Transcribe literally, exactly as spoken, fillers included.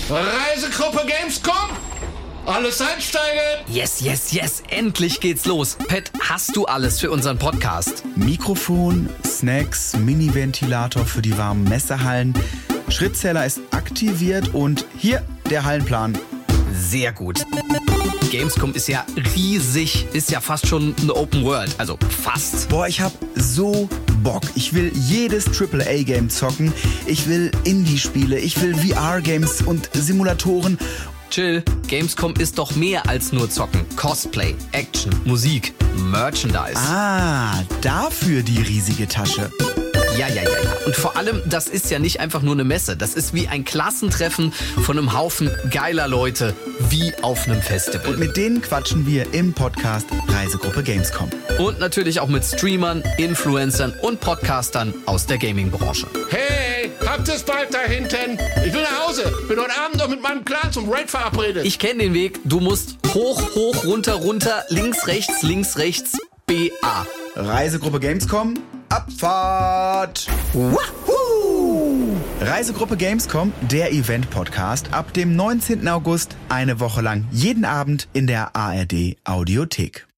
Reisegruppe Gamescom? Alles einsteigen! Yes, yes, yes, endlich geht's los. Pat, hast du alles für unseren Podcast? Mikrofon, Snacks, Mini-Ventilator für die warmen Messehallen. Schrittzähler ist aktiviert und hier der Hallenplan. Sehr gut. Gamescom ist ja riesig, ist ja fast schon eine Open World, also fast. Boah, ich hab so Bock. Ich will jedes Triple A Game zocken. Ich will Indie-Spiele, ich will V R-Games und Simulatoren. Chill, Gamescom ist doch mehr als nur Zocken. Cosplay, Action, Musik, Merchandise. Ah, dafür die riesige Tasche. Ja, ja, ja, ja. Und vor allem, das ist ja nicht einfach nur eine Messe. Das ist wie ein Klassentreffen von einem Haufen geiler Leute, wie auf einem Festival. Und mit denen quatschen wir im Podcast Reisegruppe Gamescom. Und natürlich auch mit Streamern, Influencern und Podcastern aus der Gaming-Branche. Hey, habt es bald da hinten? Ich will nach Hause. Bin heute Abend noch mit meinem Clan zum Raid verabredet. Ich kenne den Weg. Du musst hoch, hoch, runter, runter, links, rechts, links, rechts, B A. Reisegruppe Gamescom, Abfahrt! Wahoo! Reisegruppe Gamescom, der Event-Podcast, ab dem neunzehnten August eine Woche lang jeden Abend in der A R D Audiothek.